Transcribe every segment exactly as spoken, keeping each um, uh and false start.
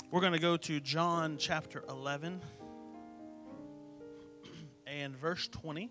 We're going to go to John chapter eleven and verse twenty.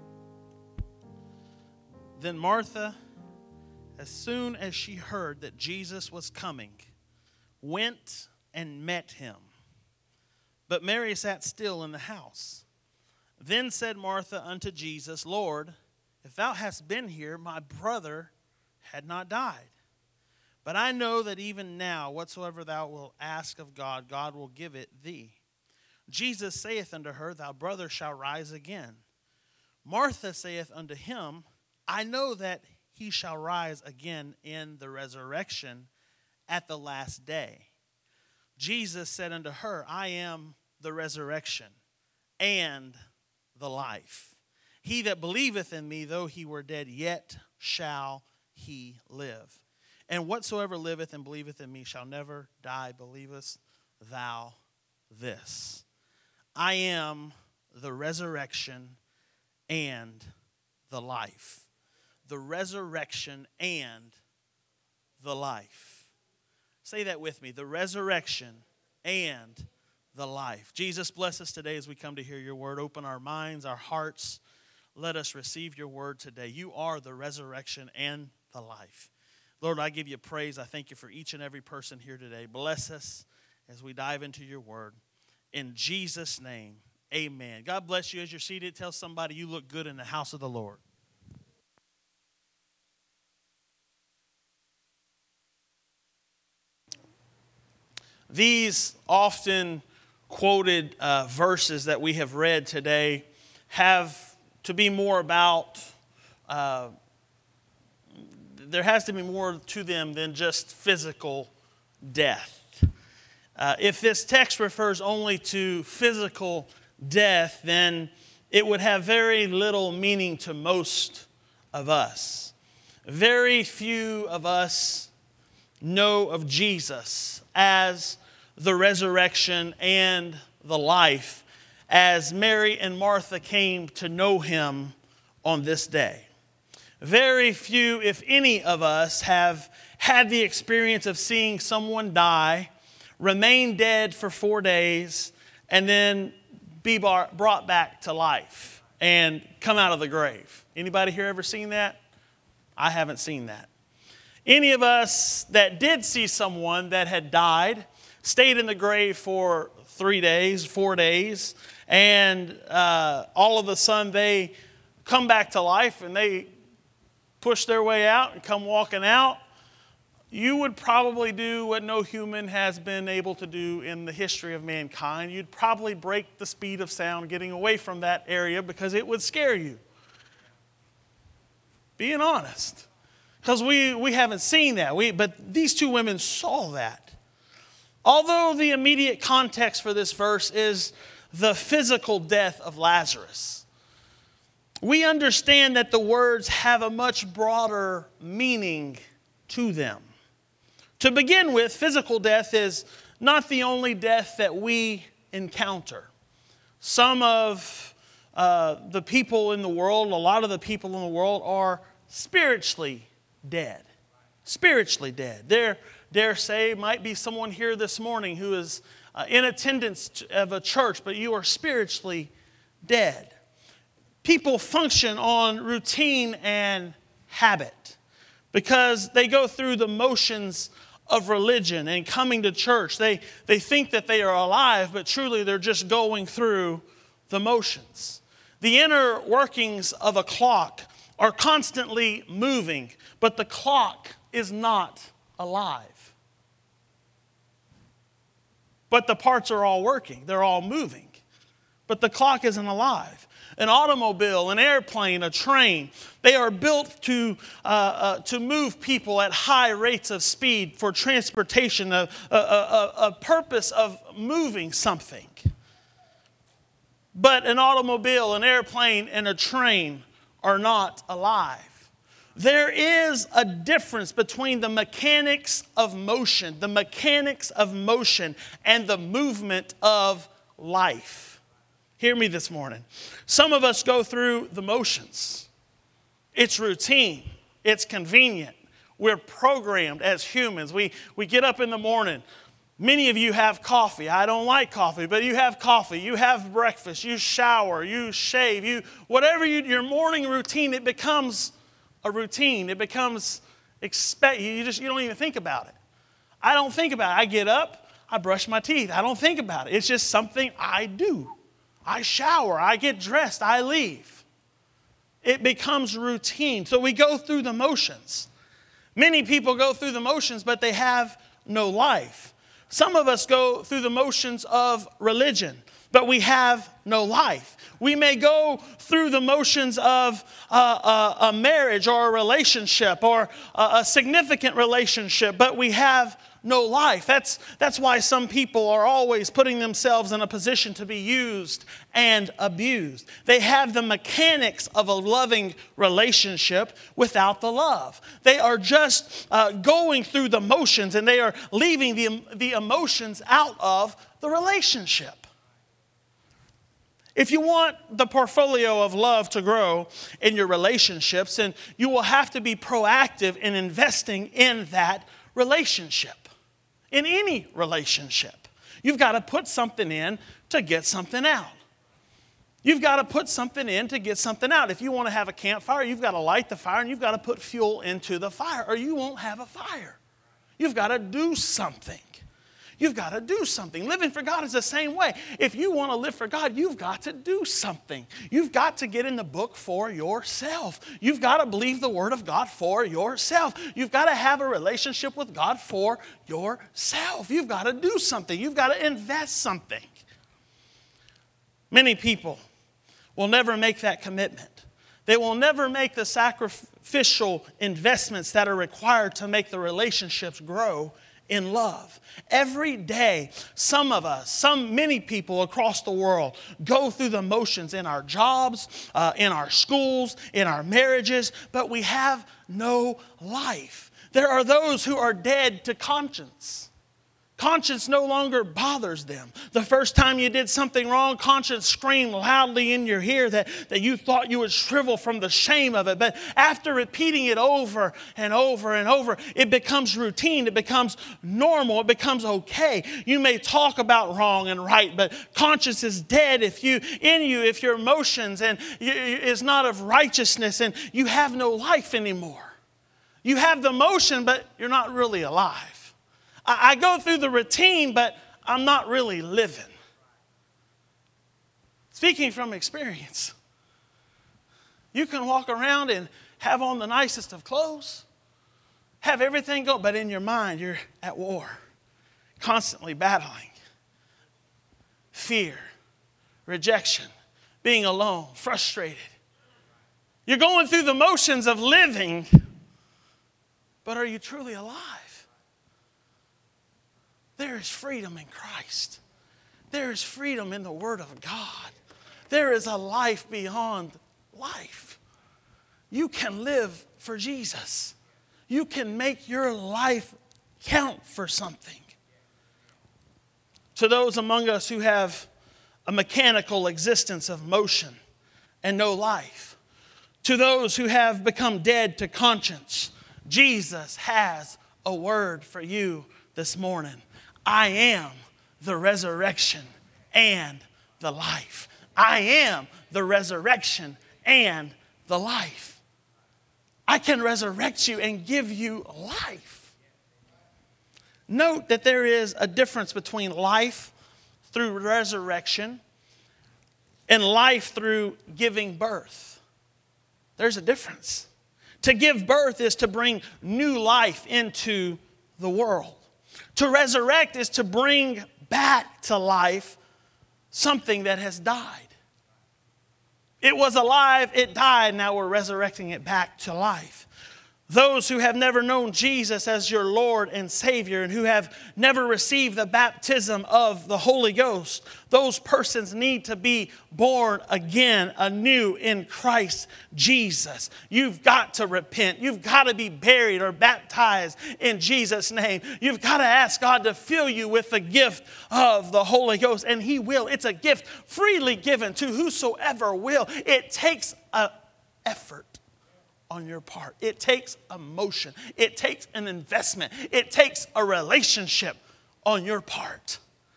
Then Martha, as soon as she heard that Jesus was coming, went and met him. But Mary sat still in the house. Then said Martha unto Jesus, Lord, if thou hadst been here, my brother had not died. But I know that even now, whatsoever thou wilt ask of God, God will give it thee. Jesus saith unto her, thy brother shall rise again. Martha saith unto him, I know that he shall rise again in the resurrection at the last day. Jesus said unto her, I am the resurrection and the life. He that believeth in me, though he were dead, yet shall he live. And whatsoever liveth and believeth in me shall never die. Believest thou this? I am the resurrection and the life. The resurrection and the life. Say that with me. The resurrection and the life. Jesus, bless us today as we come to hear your word. Open our minds, our hearts. Let us receive your word today. You are the resurrection and the life. Lord, I give you praise. I thank you for each and every person here today. Bless us as we dive into your word. In Jesus' name, amen. God bless you as you're seated. Tell somebody you look good in the house of the Lord. These often quoted uh, verses that we have read today have to be more about uh, there has to be more to them than just physical death. Uh, if this text refers only to physical death, then it would have very little meaning to most of us. Very few of us know of Jesus as the resurrection and the life, as Mary and Martha came to know him on this day. Very few, if any of us, have had the experience of seeing someone die, remain dead for four days, and then be brought back to life and come out of the grave. Anybody here ever seen that? I haven't seen that. Any of us that did see someone that had died, stayed in the grave for three days, four days, and uh, all of a sudden they come back to life and they push their way out and come walking out, you would probably do what no human has been able to do in the history of mankind. You'd probably break the speed of sound getting away from that area because it would scare you. Being honest. Because we, we haven't seen that. We, but these two women saw that. Although the immediate context for this verse is the physical death of Lazarus, we understand that the words have a much broader meaning to them. To begin with, physical death is not the only death that we encounter. Some of uh, the people in the world, a lot of the people in the world are spiritually dead. Spiritually dead. There, dare say, might be someone here this morning who is uh, in attendance of a church, but you are spiritually dead. People function on routine and habit because they go through the motions of religion and coming to church. They, they think that they are alive, but truly they're just going through the motions. The inner workings of a clock are constantly moving, but the clock is not alive. But the parts are all working. They're all moving. But the clock isn't alive. An automobile, an airplane, a train, they are built to, uh, uh, to move people at high rates of speed for transportation, a, a, a, a purpose of moving something. But an automobile, an airplane, and a train are not alive. There is a difference between the mechanics of motion, the mechanics of motion, and the movement of life. Hear me this morning. Some of us go through the motions. It's routine. It's convenient. We're programmed as humans. We, we get up in the morning. Many of you have coffee. I don't like coffee, but you have coffee. You have breakfast. You shower. You shave. You whatever you, your morning routine, it becomes a routine. It becomes expect. You just you don't even think about it. I don't think about it. I get up. I brush my teeth. I don't think about it. It's just something I do. I shower. I get dressed. I leave. It becomes routine. So we go through the motions. Many people go through the motions, but they have no life. Some of us go through the motions of religion, but we have no life. We may go through the motions of uh, a, a marriage or a relationship or a, a significant relationship, but we have no life. That's, that's why some people are always putting themselves in a position to be used and abused. They have the mechanics of a loving relationship without the love. They are just uh, going through the motions, and they are leaving the, the emotions out of the relationship. If you want the portfolio of love to grow in your relationships, then you will have to be proactive in investing in that relationship. In any relationship, you've got to put something in to get something out. You've got to put something in to get something out. If you want to have a campfire, you've got to light the fire and you've got to put fuel into the fire, or you won't have a fire. You've got to do something. You've got to do something. Living for God is the same way. If you want to live for God, you've got to do something. You've got to get in the book for yourself. You've got to believe the Word of God for yourself. You've got to have a relationship with God for yourself. You've got to do something. You've got to invest something. Many people will never make that commitment. They will never make the sacrificial investments that are required to make the relationships grow in love. Every day, some of us, some many people across the world go through the motions in our jobs, uh, in our schools, in our marriages, but we have no life. There are those who are dead to conscience. Conscience no longer bothers them. The first time you did something wrong, conscience screamed loudly in your ear that, that you thought you would shrivel from the shame of it. But after repeating it over and over and over, it becomes routine. It becomes normal. It becomes okay. You may talk about wrong and right, but conscience is dead if you in you, if your emotions and you, is not of righteousness, and you have no life anymore. You have the motion, but you're not really alive. I go through the routine, but I'm not really living. Speaking from experience, you can walk around and have on the nicest of clothes, have everything go, but in your mind, you're at war, constantly battling fear, rejection, being alone, frustrated. You're going through the motions of living, but are you truly alive? There is freedom in Christ. There is freedom in the Word of God. There is a life beyond life. You can live for Jesus. You can make your life count for something. To those among us who have a mechanical existence of motion and no life, to those who have become dead to conscience, Jesus has a word for you this morning. I am the resurrection and the life. I am the resurrection and the life. I can resurrect you and give you life. Note that there is a difference between life through resurrection and life through giving birth. There's a difference. To give birth is to bring new life into the world. To resurrect is to bring back to life something that has died. It was alive, it died, now we're resurrecting it back to life. Those who have never known Jesus as your Lord and Savior and who have never received the baptism of the Holy Ghost, those persons need to be born again, anew in Christ Jesus. You've got to repent. You've got to be buried or baptized in Jesus' name. You've got to ask God to fill you with the gift of the Holy Ghost, and He will. It's a gift freely given to whosoever will. It takes an effort on your part. It takes emotion. It takes an investment. It takes a relationship on your part.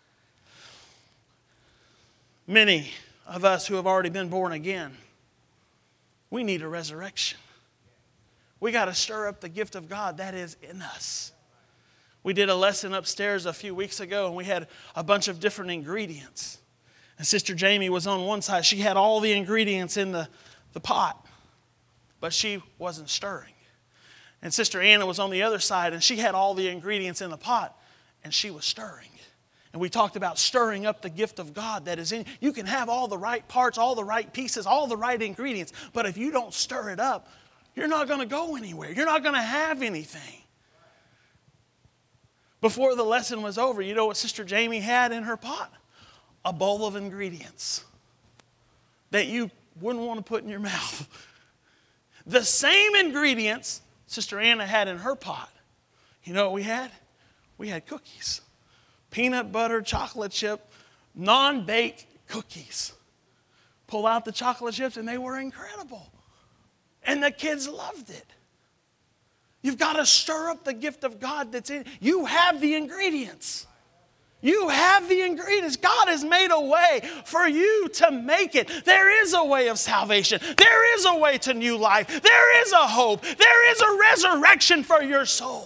Many of us who have already been born again, we need a resurrection. We got to stir up the gift of God that is in us. We did a lesson upstairs a few weeks ago, and we had a bunch of different ingredients. And Sister Jamie was on one side. She had all the ingredients in the, the pot, but she wasn't stirring. And Sister Anna was on the other side, and she had all the ingredients in the pot, and she was stirring. And we talked about stirring up the gift of God that is in you. You can have all the right parts, all the right pieces, all the right ingredients, but if you don't stir it up, you're not going to go anywhere. You're not going to have anything. Before the lesson was over, you know what Sister Jamie had in her pot? A bowl of ingredients that you wouldn't want to put in your mouth. The same ingredients Sister Anna had in her pot. You know what we had? We had cookies. Peanut butter, chocolate chip, non-baked cookies. Pull out the chocolate chips and they were incredible. And the kids loved it. You've got to stir up the gift of God that's in you. You have the ingredients. You have the ingredients. God has made a way for you to make it. There is a way of salvation. There is a way to new life. There is a hope. There is a resurrection for your soul.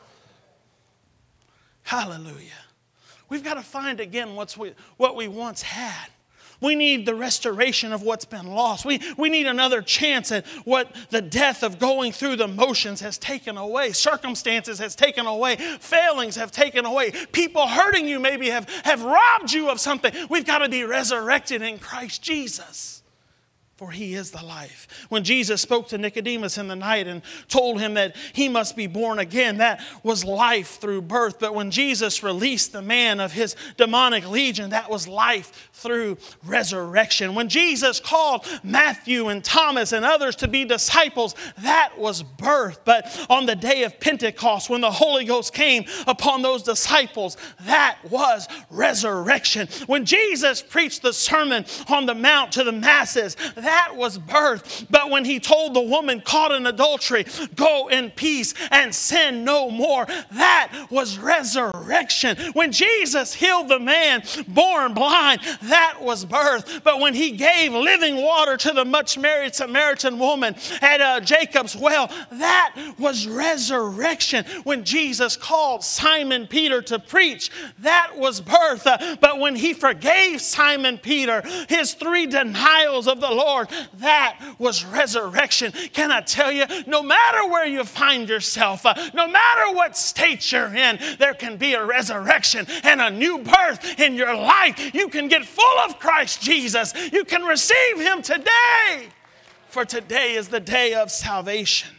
Hallelujah. We've got to find again what's we, what we once had. We need the restoration of what's been lost. We, we need another chance at what the death of going through the motions has taken away. Circumstances has taken away. Failings have taken away. People hurting you maybe have, have robbed you of something. We've got to be resurrected in Christ Jesus. For he is the life. When Jesus spoke to Nicodemus in the night and told him that he must be born again, that was life through birth. But when Jesus released the man of his demonic legion, that was life through resurrection. When Jesus called Matthew and Thomas and others to be disciples, that was birth. But on the day of Pentecost, when the Holy Ghost came upon those disciples, that was resurrection. When Jesus preached the Sermon on the Mount to the masses, that was birth. But when he told the woman caught in adultery, go in peace and sin no more, that was resurrection. When Jesus healed the man born blind, that was birth. But when he gave living water to the much married Samaritan woman at uh, Jacob's well, that was resurrection. When Jesus called Simon Peter to preach, that was birth. Uh, but when he forgave Simon Peter his three denials of the Lord, that was resurrection. Can I tell you, no matter where you find yourself, uh, no matter what state you're in, there can be a resurrection and a new birth in your life. You can get full of Christ Jesus. You can receive him today. For today is the day of salvation.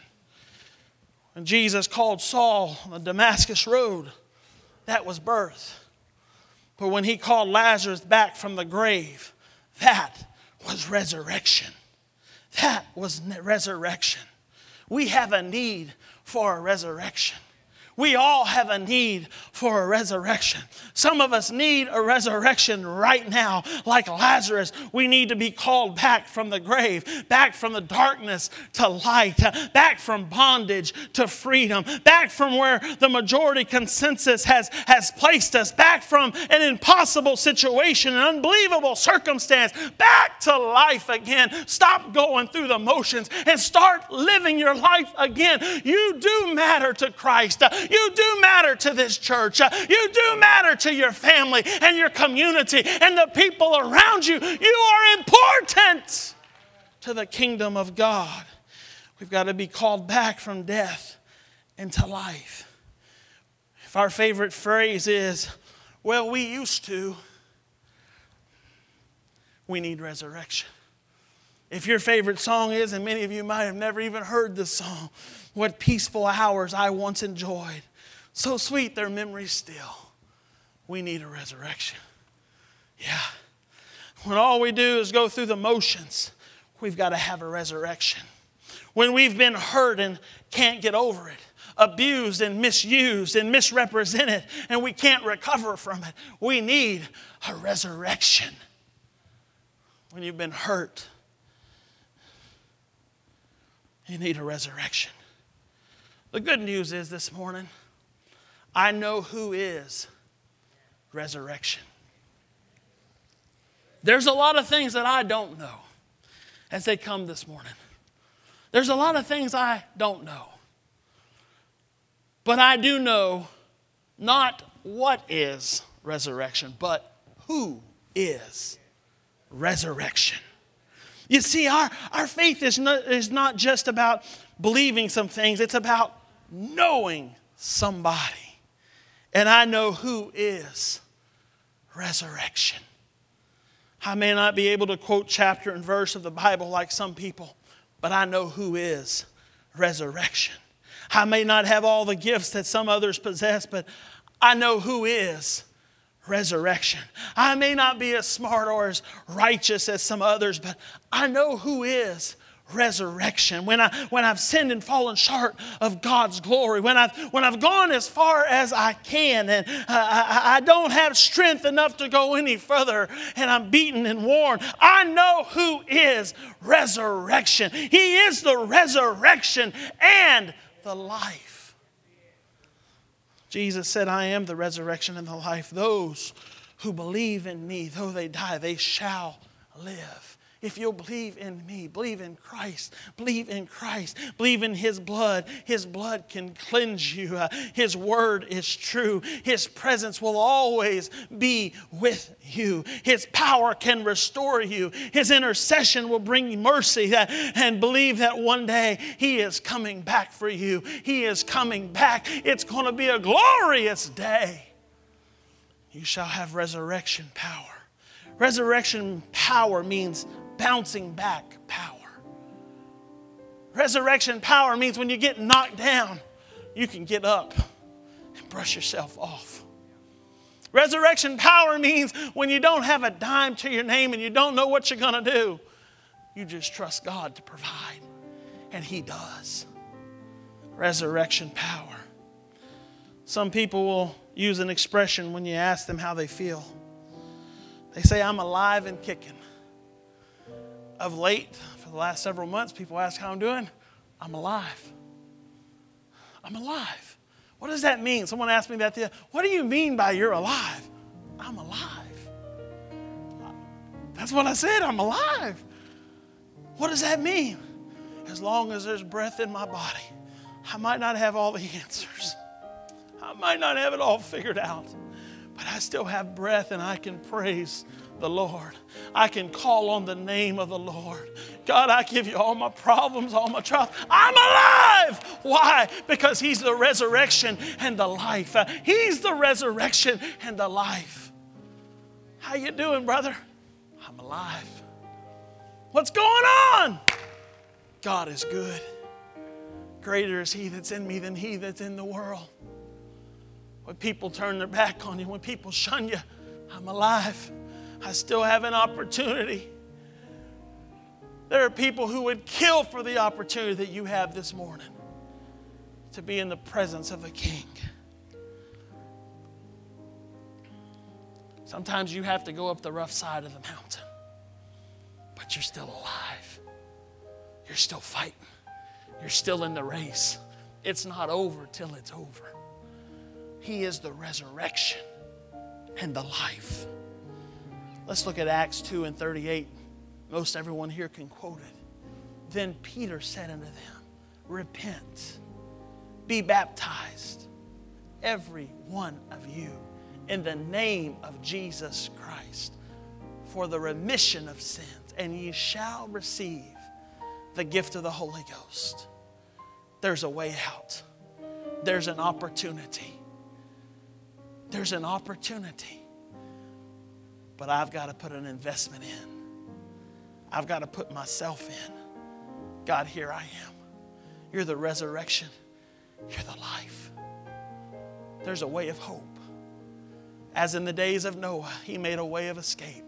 When Jesus called Saul on the Damascus road, that was birth. But when he called Lazarus back from the grave, that was resurrection. That was resurrection. We have a need for a resurrection. We all have a need for a resurrection. Some of us need a resurrection right now. Like Lazarus, we need to be called back from the grave, back from the darkness to light, back from bondage to freedom, back from where the majority consensus has, has placed us, back from an impossible situation, an unbelievable circumstance, back to life again. Stop going through the motions and start living your life again. You do matter to Christ. You do matter to this church. You do matter to your family and your community and the people around you. You are important to the kingdom of God. We've got to be called back from death into life. If our favorite phrase is, well, we used to, we need resurrection. If your favorite song is, and many of you might have never even heard this song, what peaceful hours I once enjoyed. So sweet their memories still. We need a resurrection. Yeah. When all we do is go through the motions, we've got to have a resurrection. When we've been hurt and can't get over it, abused and misused and misrepresented, and we can't recover from it, we need a resurrection. When you've been hurt, you need a resurrection. The good news is this morning, I know who is resurrection. There's a lot of things that I don't know as they come this morning. There's a lot of things I don't know. But I do know not what is resurrection, but who is resurrection. You see, our, our faith is not, is not just about believing some things. It's about knowing somebody. And I know who is resurrection. I may not be able to quote chapter and verse of the Bible like some people, but I know who is resurrection. I may not have all the gifts that some others possess, but I know who is resurrection. I may not be as smart or as righteous as some others, but I know who is resurrection. When I when I've sinned and fallen short of God's glory, when I've when I've gone as far as I can, and uh, I, I don't have strength enough to go any further, and I'm beaten and worn, I know who is resurrection. He is the resurrection and the life. Jesus said, I am the resurrection and the life. Those who believe in me, though they die, they shall live. If you'll believe in me, believe in Christ, believe in Christ, believe in His blood. His blood can cleanse you. Uh, His word is true. His presence will always be with you. His power can restore you. His intercession will bring you mercy. Uh, and believe that one day He is coming back for you. He is coming back. It's going to be a glorious day. You shall have resurrection power. Resurrection power means bouncing back power. Resurrection power means when you get knocked down, you can get up and brush yourself off. Resurrection power means when you don't have a dime to your name and you don't know what you're going to do, you just trust God to provide. And He does. Resurrection power. Some people will use an expression when you ask them how they feel. They say, I'm alive and kicking. Of late, for the last several months, people ask how I'm doing. I'm alive. I'm alive. What does that mean? Someone asked me that the other day. What do you mean by you're alive? I'm alive. That's what I said. I'm alive. What does that mean? As long as there's breath in my body, I might not have all the answers. I might not have it all figured out. But I still have breath and I can praise the Lord. I can call on the name of the Lord. God, I give you all my problems, all my trials. I'm alive. Why? Because He's the resurrection and the life. Uh, he's the resurrection and the life. How you doing, brother? I'm alive. What's going on? God is good. Greater is He that's in me than he that's in the world. When people turn their back on you, when people shun you, I'm alive. I still have an opportunity. There are people who would kill for the opportunity that you have this morning to be in the presence of a king. Sometimes you have to go up the rough side of the mountain, but you're still alive. You're still fighting. You're still in the race. It's not over till it's over. He is the resurrection and the life. Let's look at Acts two and thirty-eight. Most everyone here can quote it. Then Peter said unto them, repent, be baptized, every one of you, in the name of Jesus Christ, for the remission of sins, and ye shall receive the gift of the Holy Ghost. There's a way out. There's an opportunity. There's an opportunity. But I've got to put an investment in. I've got to put myself in. God, here I am. You're the resurrection. You're the life. There's a way of hope. As in the days of Noah, He made a way of escape.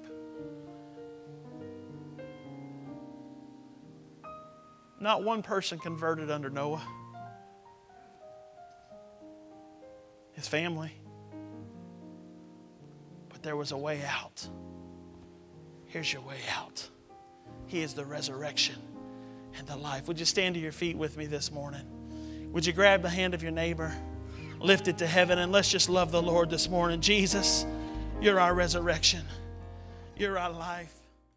Not one person converted under Noah. His family. But there was a way out. Here's your way out. He is the resurrection and the life. Would you stand to your feet with me this morning? Would you grab the hand of your neighbor, lift it to heaven, and let's just love the Lord this morning. Jesus, You're our resurrection. You're our life.